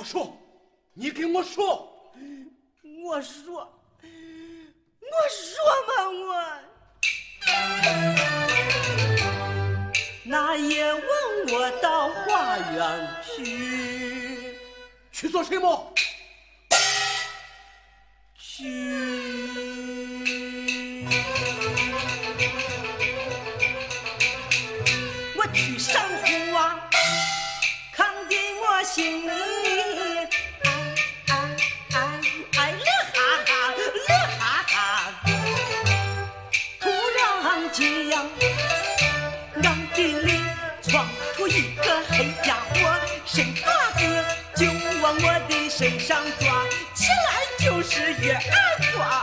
说，你给我说。 我说嘛，那夜晚我到花园去做什么？ 我去上湖啊，扛的我心里哎乐哈哈，突然间俺这里闯出一个黑家伙，伸爪子就往我的身上抓，起来就是一耳刮，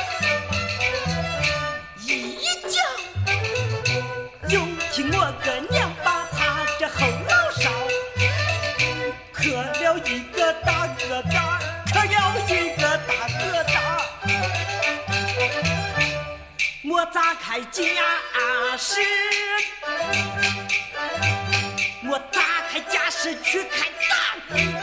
一脚就听我个娘把他这后脑勺磕了一个大疙瘩，磕了一个大疙瘩。我砸开家室，我砸开家室去开打，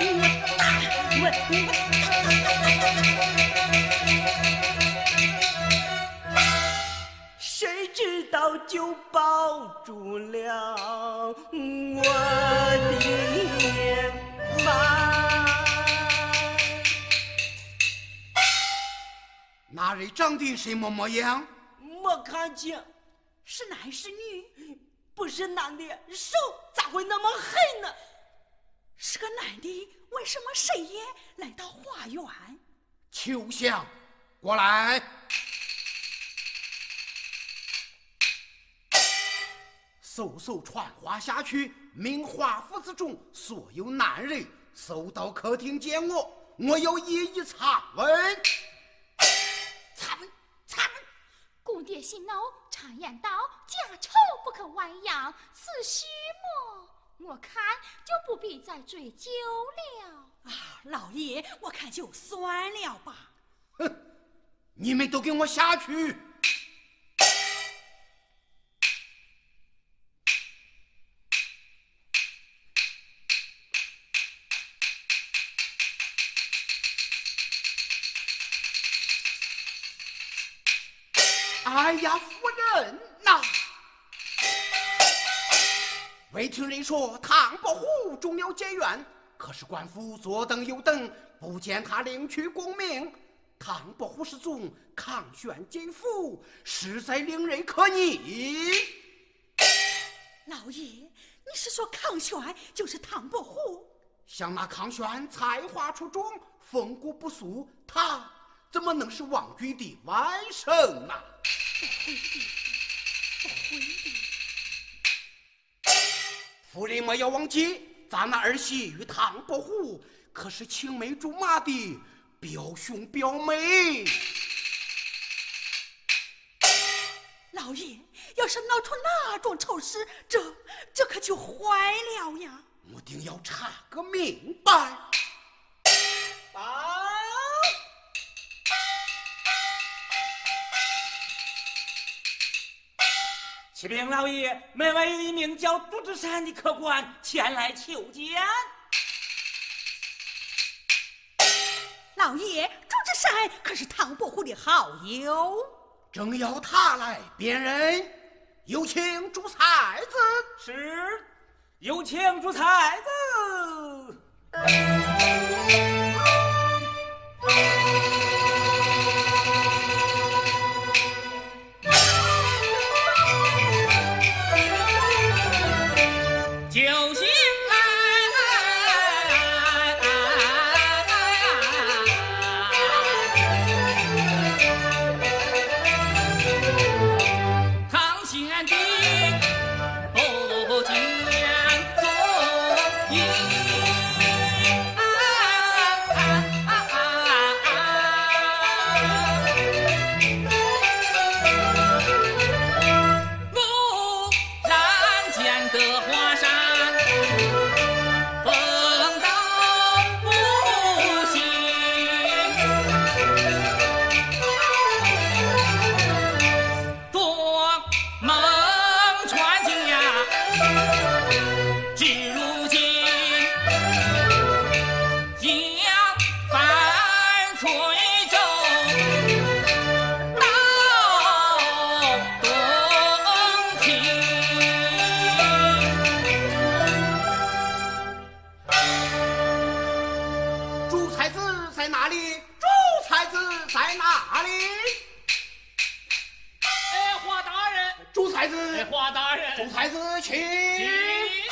谁知道就抱住了我的妈。 那人长得什么模样？ 没看见，是男是女？不是男的，手咋会那么黑呢？ 是个男的，为什么谁也来到花园？ 秋香，过来。嗖传话下去，命华府之中所有男人搜到客厅见我，我要一一查问。 姑爹姓娄，常言道家丑不可外扬，此事么，我看就不必再追究了。 老爷，我看就算了吧。 哼，你们都给我下去！哎呀，夫人呐！未听人说唐伯虎终了结怨，可是官府左等右等，不见他领取功名。唐伯虎失踪，康轩进府，实在令人可疑。 老爷，你是说康轩就是唐伯虎？ 像那康轩才华出众，风骨不俗，他怎么能是王允的外甥呢？ 不会的。 夫人莫要忘记，咱那儿媳与唐伯虎可是青梅竹马的表兄表妹。 老爷，要是闹出那种丑事，这可就坏了呀！ 我定要查个明白。 启禀老爷，门外有一名叫朱之山的客官前来求见。 老爷，朱之山可是唐伯虎的好友， 正要他来辨认，有请朱才子。 是，有请朱才子。 太子， 华大人， 众太子，请。